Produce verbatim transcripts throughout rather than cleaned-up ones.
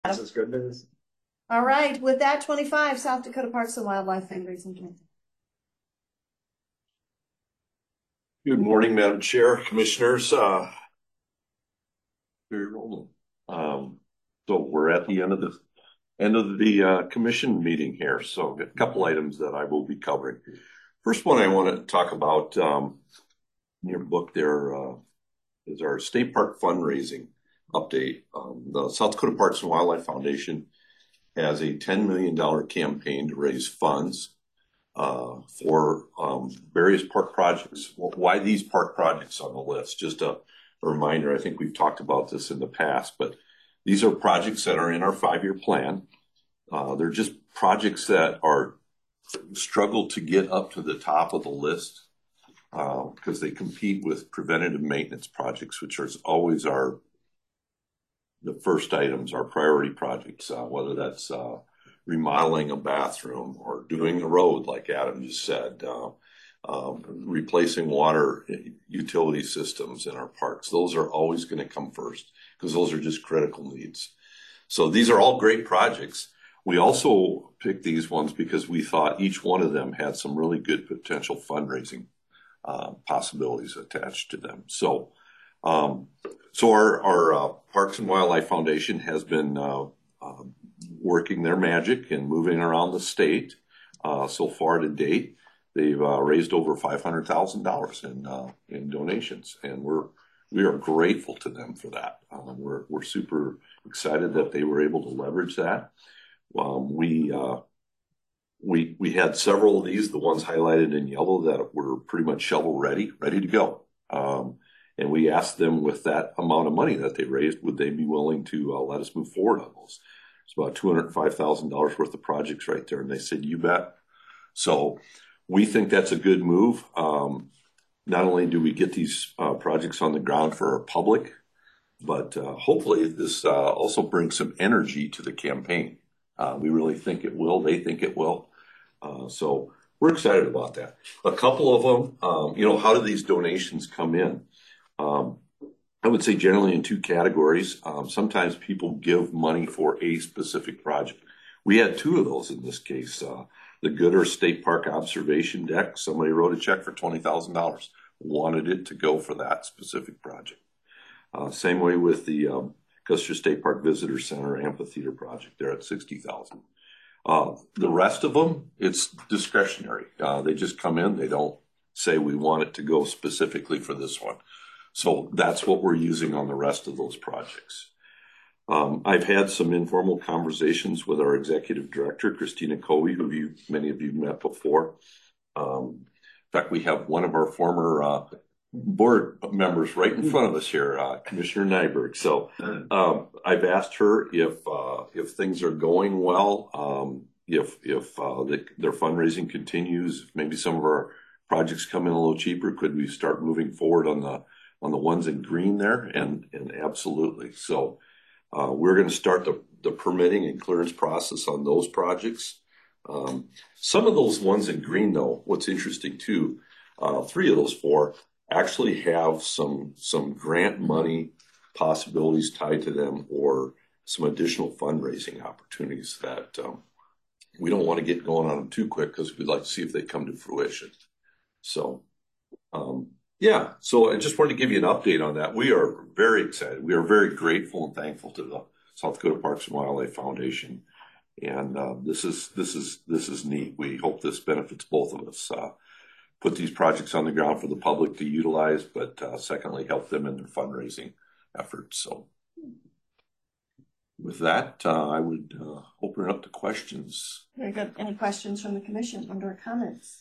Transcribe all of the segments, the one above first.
This is good news. All right, with that, twenty-five, South Dakota Parks and Wildlife fundraising. Good morning, Madam Chair, Commissioners. Uh, very rolling. Um, so we're at the end of the end of the uh, commission meeting here. So a couple items that I will be covering. First one I want to talk about um, in your book there uh, is our state park fundraising update. Um, the South Dakota Parks and Wildlife Foundation has a ten million dollars campaign to raise funds uh, for um, various park projects. Why these park projects on the list? Just a, a reminder, I think we've talked about this in the past, but these are projects that are in our five-year plan. Uh, they're just projects that are struggle to get up to the top of the list uh, because they compete with preventative maintenance projects, which are always our the first items, our priority projects, uh, whether that's uh, remodeling a bathroom or doing a road, like Adam just said, uh, um, replacing water utility systems in our parks. Those are always going to come first because those are just critical needs. So these are all great projects. We also picked these ones because we thought each one of them had some really good potential fundraising uh, possibilities attached to them. So, um, so our, our uh, Parks and Wildlife Foundation has been uh, uh, working their magic and moving around the state. Uh, so far to date, they've uh, raised over five hundred thousand dollars in uh, in donations, and we're we are grateful to them for that. Um, we're we're super excited that they were able to leverage that. Um, we uh, we we had several of these, the ones highlighted in yellow, that were pretty much shovel ready, ready to go. Um, and we asked them, with that amount of money that they raised, would they be willing to uh, let us move forward on those? It's about two hundred five thousand dollars worth of projects right there. And they said, you bet. So we think that's a good move. Um, not only do we get these uh, projects on the ground for our public, but uh, hopefully this uh, also brings some energy to the campaign. Uh, we really think it will. They think it will. Uh, so we're excited about that. A couple of them, um, you know, how do these donations come in? Um, I would say generally in two categories. Um, sometimes people give money for a specific project. We had two of those in this case. Uh, the Gooder State Park Observation Deck, somebody wrote a check for twenty thousand dollars, wanted it to go for that specific project. Uh, same way with the um, Custer State Park Visitor Center Amphitheater project. They're at sixty thousand dollars. Uh, the rest of them, it's discretionary. Uh, they just come in. They don't say we want it to go specifically for this one. So that's what we're using on the rest of those projects. Um, I've had some informal conversations with our executive director, Christina Covey, who you, many of you met before. Um, in fact, we have one of our former uh, board members right in front of us here, uh, Commissioner Nyberg. So um, I've asked her if uh, if things are going well, um, if if uh, the, their fundraising continues, if maybe some of our projects come in a little cheaper, could we start moving forward on the on the ones in green there? And and absolutely. So uh, we're going to start the the permitting and clearance process on those projects. Um, some of those ones in green, though, what's interesting too, uh, three of those four actually have some some grant money possibilities tied to them, or some additional fundraising opportunities that um, we don't want to get going on them too quick because we'd like to see if they come to fruition. So, um, yeah, so I just wanted to give you an update on that. We are very excited. We are very grateful and thankful to the South Dakota Parks and Wildlife Foundation. And uh, this is this is this is neat. We hope this benefits both of us. Uh, put these projects on the ground for the public to utilize, but uh, secondly, help them in their fundraising efforts. So with that, uh, I would uh, open it up to questions. Very good. Any questions from the commission under comments?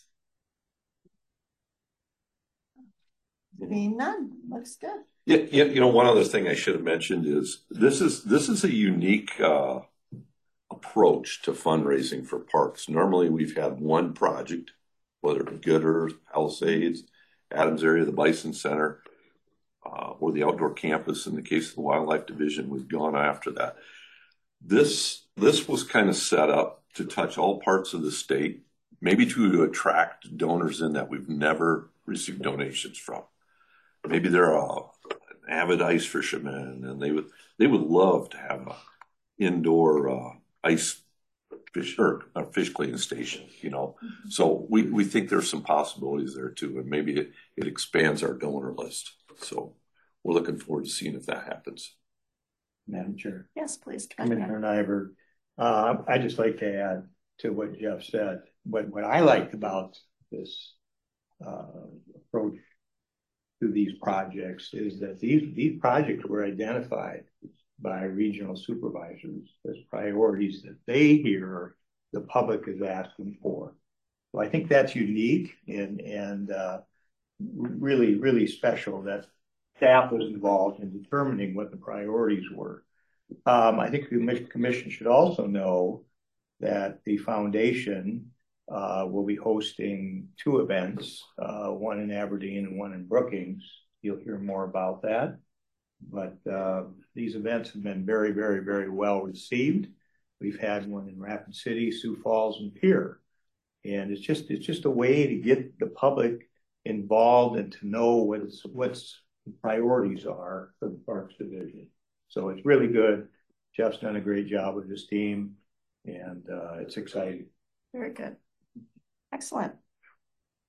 Being none, looks good. Yeah, yeah. You know, one other thing I should have mentioned is this is this is a unique uh, approach to fundraising for parks. Normally, we've had one project, whether it be Gooder, Palisades, Adams area, the Bison Center, uh, or the outdoor campus. In the case of the Wildlife Division, we've gone after that. This this was kind of set up to touch all parts of the state, maybe to attract donors in that we've never received donations from. Maybe they're uh, an avid ice fisherman, and they would they would love to have a indoor uh, ice fish or uh, fish cleaning station, you know. Mm-hmm. So we, we think there's some possibilities there too, and maybe it, it expands our donor list. So we're looking forward to seeing if that happens. Madam Chair. Yes, please. Commissioner Nyberg. Uh, I'd just like to add to what Jeff said. What, what I liked about this uh, approach to these projects is that these, these projects were identified by regional supervisors as priorities that they hear the public is asking for. So I think that's unique and, and uh, really, really special that staff was involved in determining what the priorities were. Um, I think the commission should also know that the foundation uh, will be hosting two events, uh, one in Aberdeen and one in Brookings. You'll hear more about that. But uh, these events have been very, very, very well received. We've had one in Rapid City, Sioux Falls, and Pierre. And it's just it's just a way to get the public involved and to know what it's, what's the priorities are for the Parks Division. So it's really good. Jeff's done a great job with his team, and uh, it's exciting. Very good. Excellent.